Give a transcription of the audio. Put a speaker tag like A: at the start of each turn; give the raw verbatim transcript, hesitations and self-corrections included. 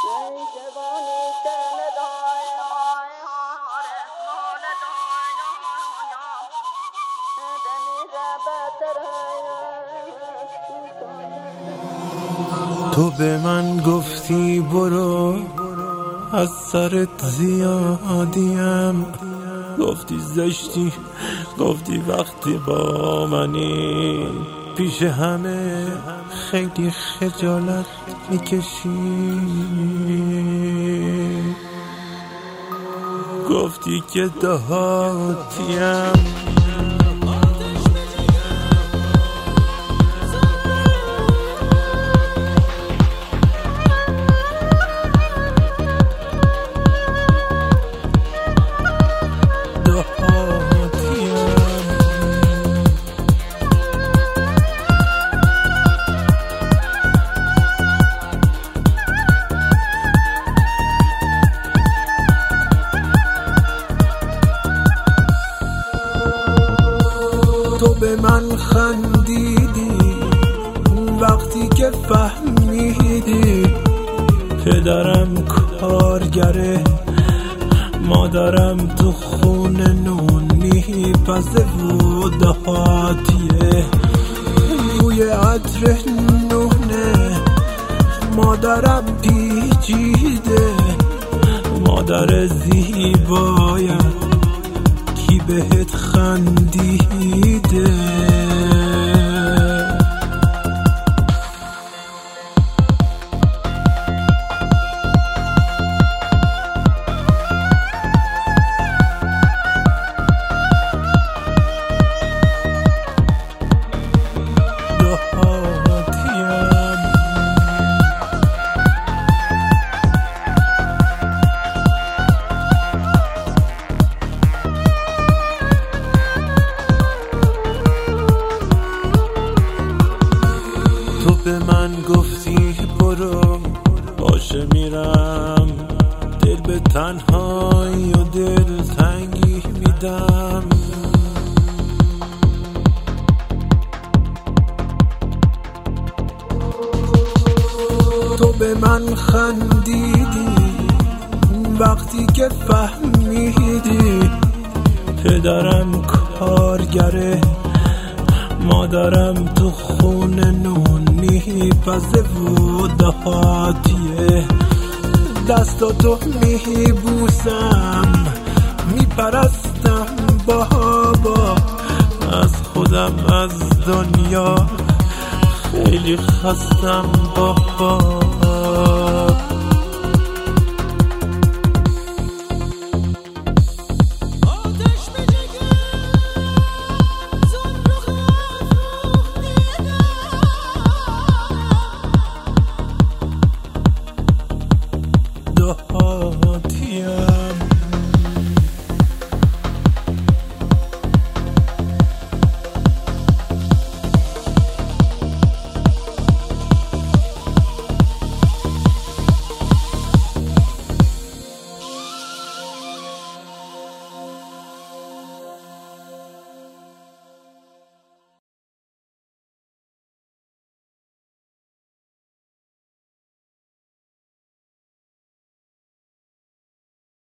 A: تو به من گفتی برو از سرت زیادیم، گفتی زشتی، گفتی وقتی با منی پیش همه خیلی خجالت میکشی، گفتی که دهاتیم. تو به من خندیدی وقتی که فهمیدی پدرم کارگره، مادرم تو خونه نون میپزه و دهاتیه، بوی عطر نونه مادرم پیچیده، مادر زیبایم کی بهت خندیده. تو به من گفتی برو باشه میرم، دل به تنهایی و دل تنگی میدم، تو به من خندیدی وقتی که فهمیدی پدرم کارگره، مادرم تو خونه نون میپزه و دهاتیه، دستاتو میبوسم میپرستم بابا، از خودم از دنیا خیلی خستم بابا. Oh